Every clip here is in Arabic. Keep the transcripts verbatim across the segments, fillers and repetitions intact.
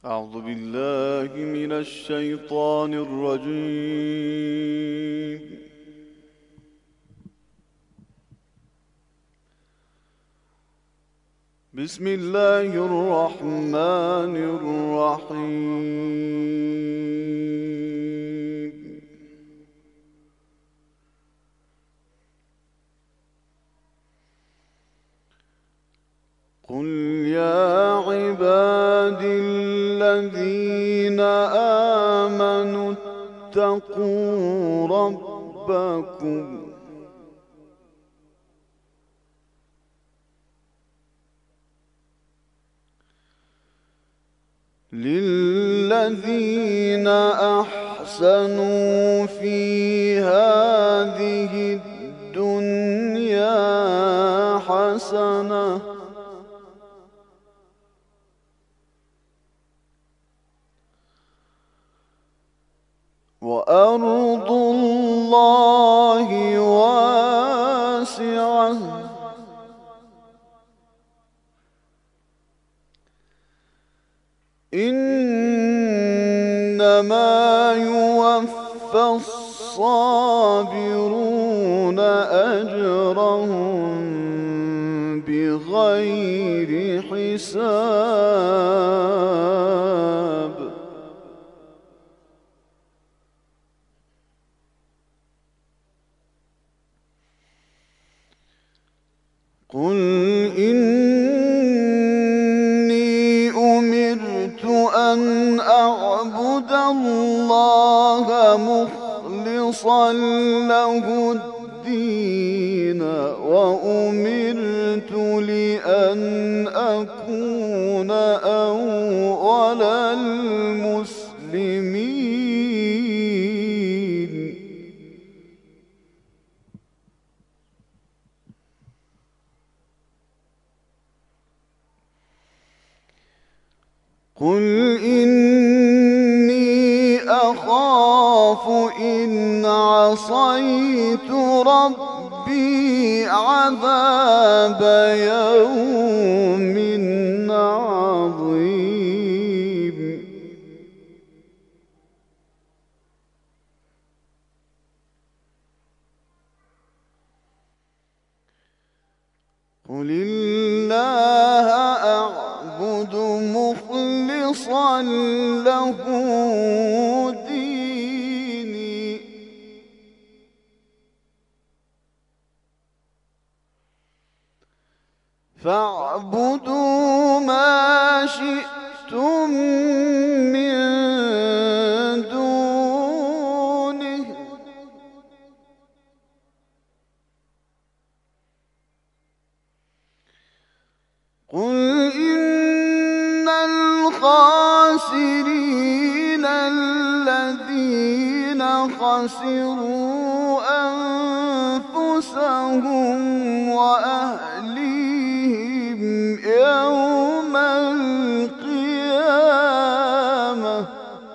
أعوذ بالله من الشيطان الرجيم. بسم الله الرحمن الرحيم. قل يا عبادي الذين آمنوا اتقوا ربكم للذين أحسنوا في هذه الدنيا حسنة وأرض الله واسعة إنما يوفى الصابرون أجرهم بغير حساب. قل إني أمرت أن أعبد الله مخلصا له الدين وأمرت لأن أكون أول المسلمين. قل إني أخاف إن عصيت ربي عذاب يوم عظيم. قل الله أعبد مخلصا له ديني فاعبدوا ما شئتم من دونه قل إن الخاسرين الذين خسروا أنفسهم وأهليهم يوم القيامة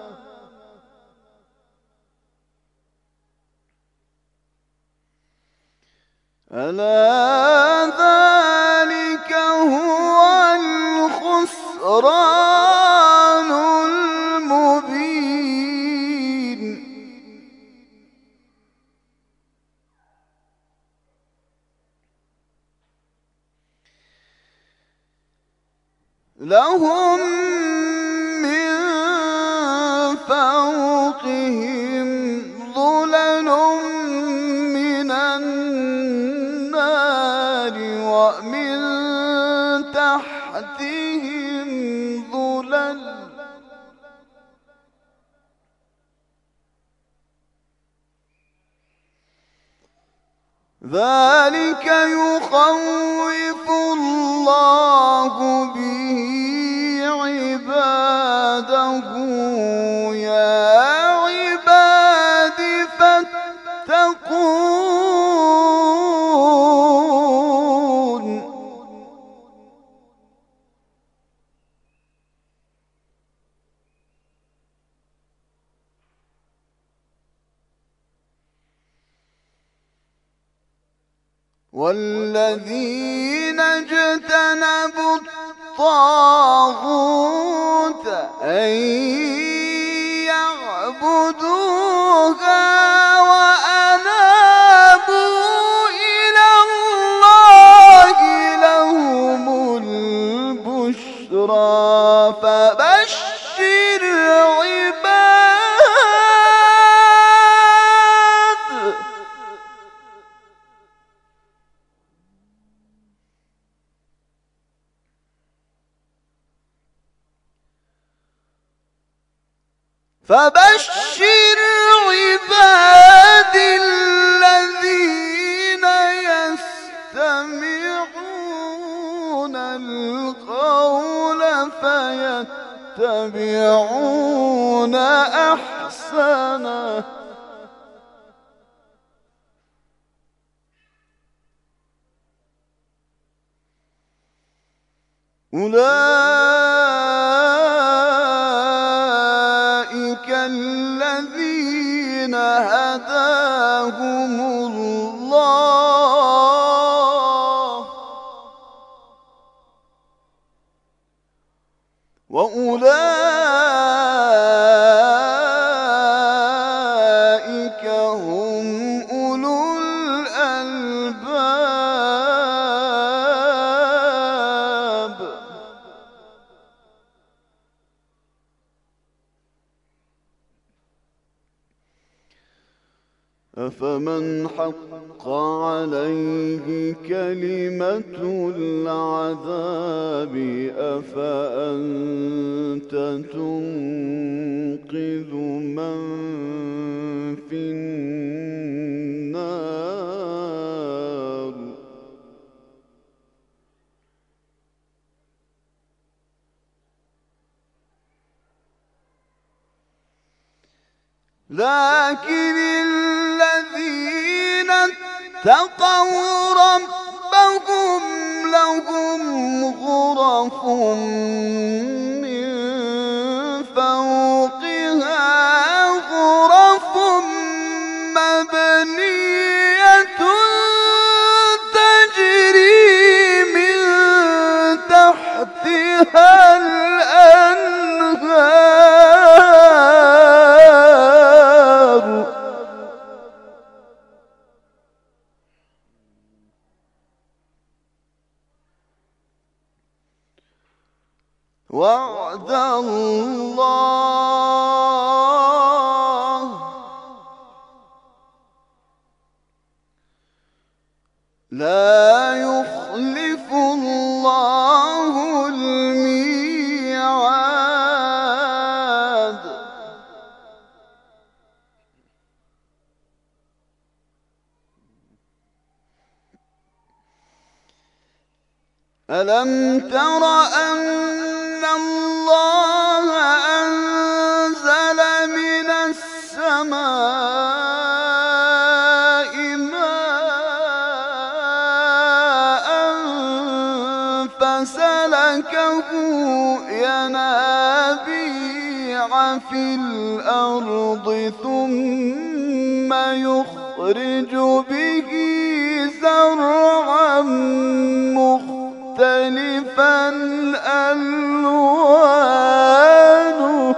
ألا ذلك هو الخسران المبين. لهم من فوقهم ظلل من النار ومن تحتهم ظلل ذلك يخوف الله به عباده يا عباد فاتقون. والذين اجتنبوا الطاغوت أن يعبدوها وأنابوا إلى الله لهم البشرى فبشر عباد. فبشر عبادي الذين يستمعون القول فيتبعون أحسنه. أولئك الذين هداهم الله وأولئك هم أولو الألباب. أفمن حق عليه كلمة العذاب أفأنت تنقذ من في النار. لكن الذين اتقوا ربهم لهم غرف من فوقها غرف مبنية تجري من تحتها الأنهار. وعد الله لا يخلف الله الميعاد. ألم تر أن الله أنزل من السماء ماء فسلكه ينابيع في الأرض ثم يخرج به زرعا مختلفا ألوانه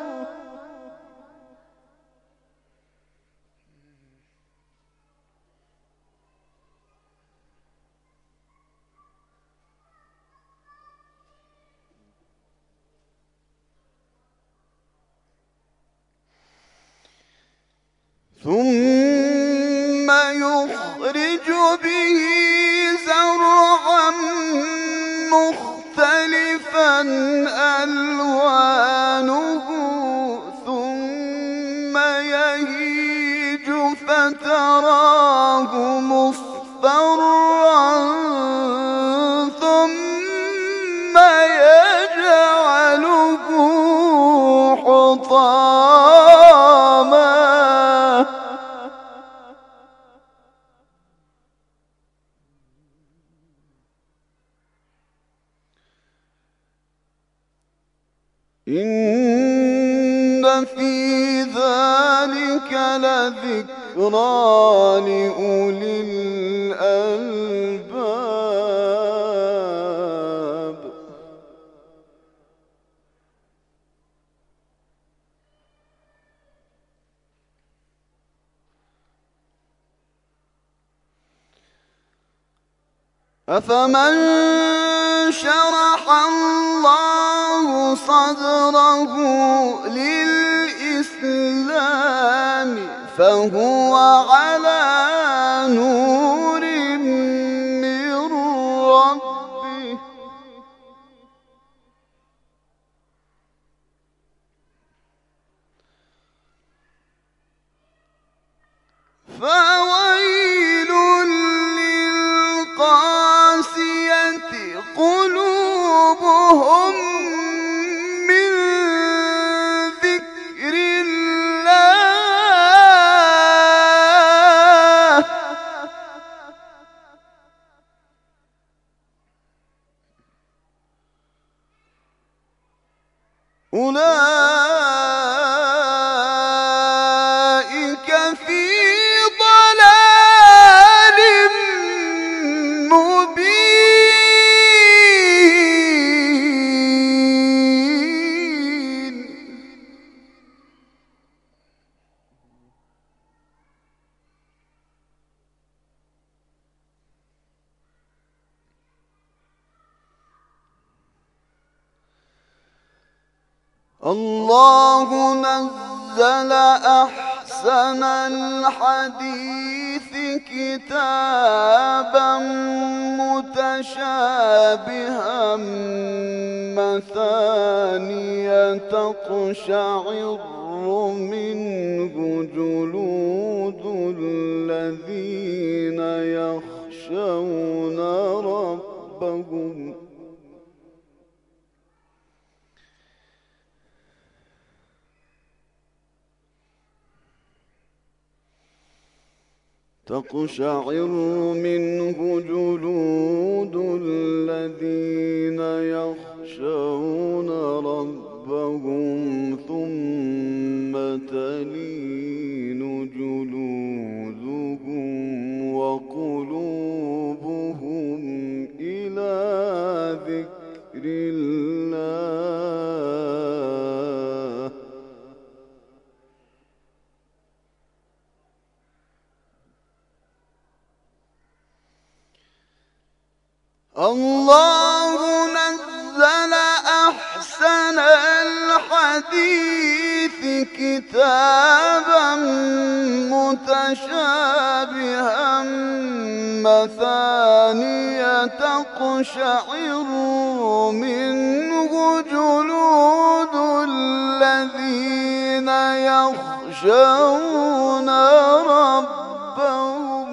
ثم يخرج به زرعا مختلفا ألوانه ثم يهيج فتراه مصفرا ثم يجعله حطاما إن في ذلك لذكرى لأولي الألباب. أفمن شرح الله صدره للإسلام فهو على نور من ربه فويل للقاسية قلوبهم من ذكر الله أولئك في ضلال مبين الله نزل أحسن الحديث كتابا متشابها مثانية تقشعر منه جلود الذين يخشون ربهم تقشعر منه جلود الذين يخشون ربهم ثم تلين جلودهم وقلوبهم إلى ذكر الله الله نزل أحسن الحديث كتابا متشابها مثانية تقشعر منه جلود الذين يخشون ربهم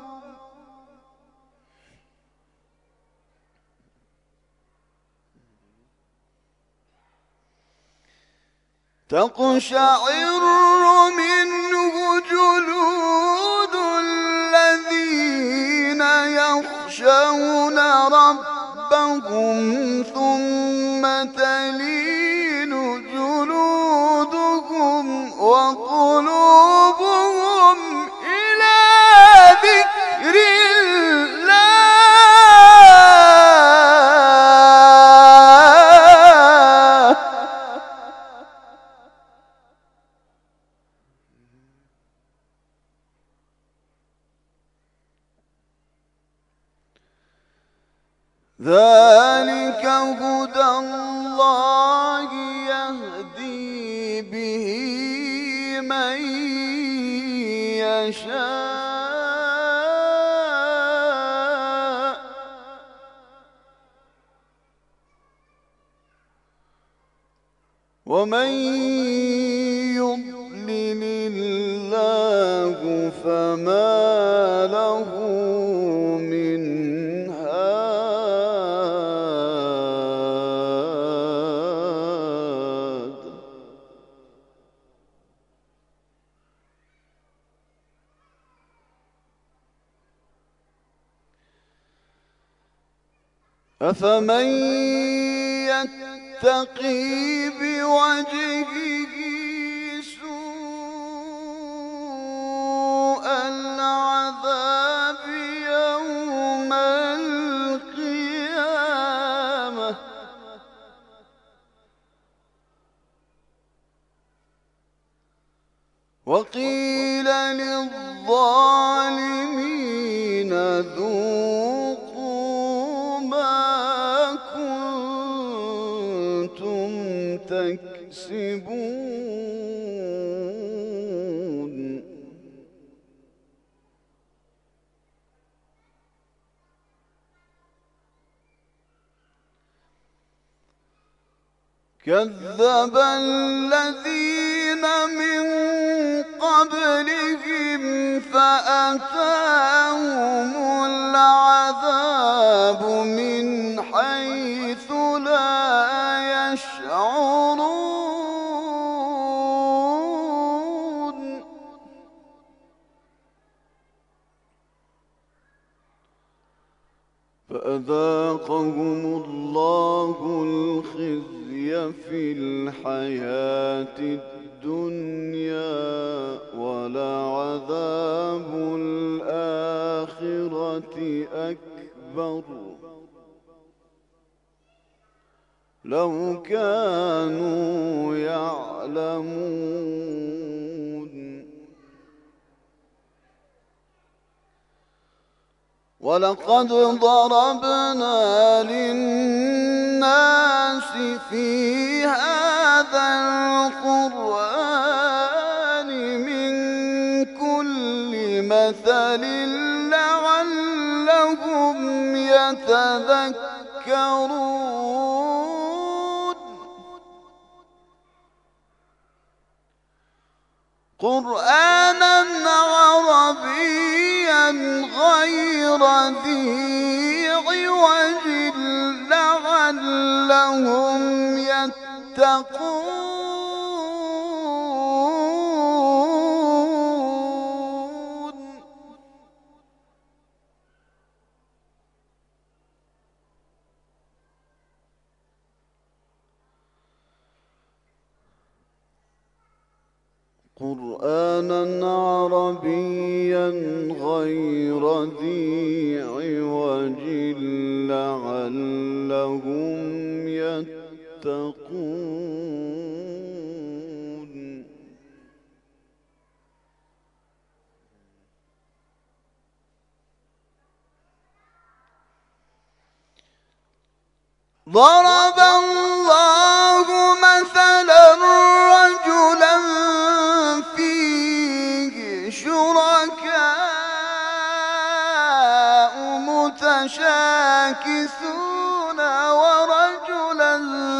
تقشعر منه جلود الذين يخشون ربهم ثم تلين جلودهم وقلوبهم إلى ذكر ذلك هدى الله يهدي به من يشاء ومن يضلل الله فما له من أفمن يتقي بوجهه سوء العذاب يوم القيامة وقيل للظالمين ذوقوا تكسبون كذب الذين من قبلهم فأتاهم العذاب من حيث لا يشعرون فأذاقهم الله الخزي في الحياة الدنيا ولعذاب الآخرة أكبر لو كانوا يعلمون ولقد ضربنا للناس في هذا القرآن من كل مثل لعلهم يتذكرون قرآنا عربيا غير ذي عوج لعلهم يتقون قرآنا عربيا غير ذي عوج لعلهم يتقون ضرب الله مثلا رجلا فيه شركاء متشاكسون ورجلا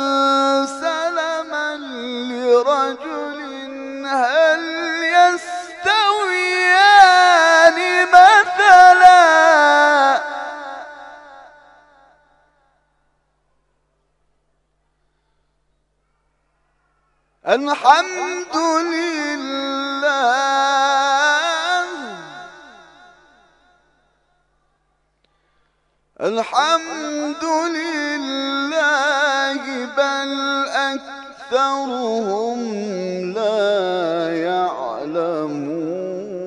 سلما لرجل هل يستويان مثلا الحمد لله الحمد لله بل أكثرهم لا يعلمون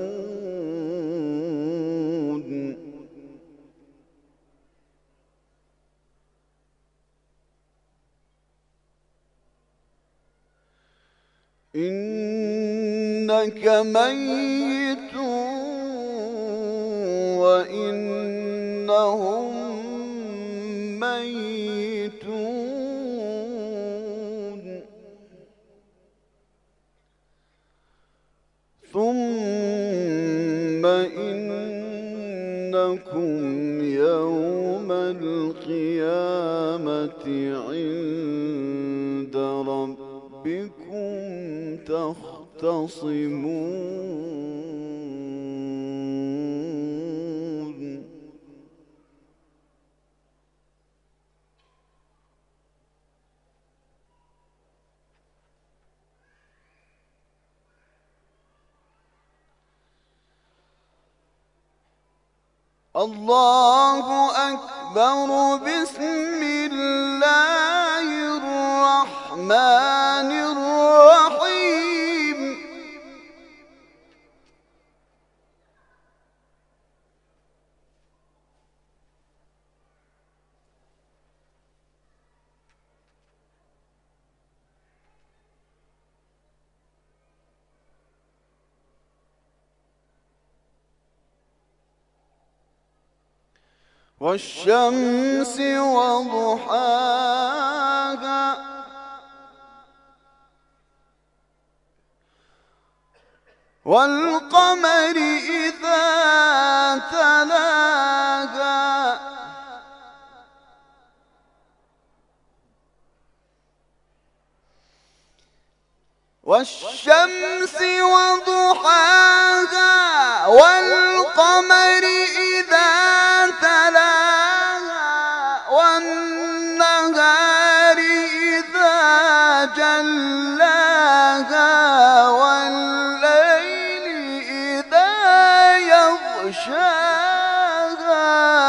إنك ميت وإنهم ميتون ثم إنكم يوم القيامة عند ربكم تختصمون الله أكبر بسم الله الرحمن الرحيم والشمس وضحاها والقمر إذا تلاها والشمس وضحاها والقمر إذا تلاها والنهار إذا جلاها والليل إذا يغشاها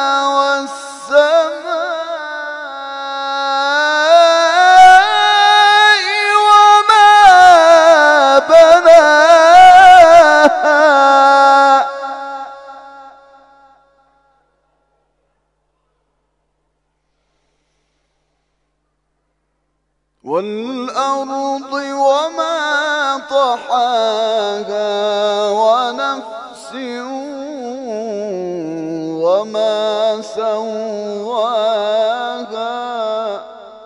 والسماء وما بناها والأرض وما طحاها ونفس وما سواها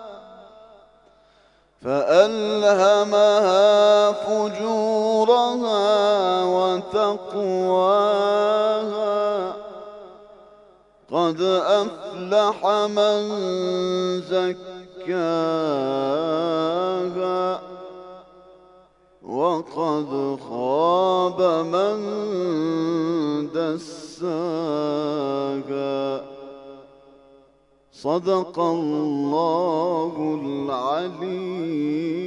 فألهمها فجورها وتقواها قد أفلح من زكاها وقد خاب من دساها صدق الله العلي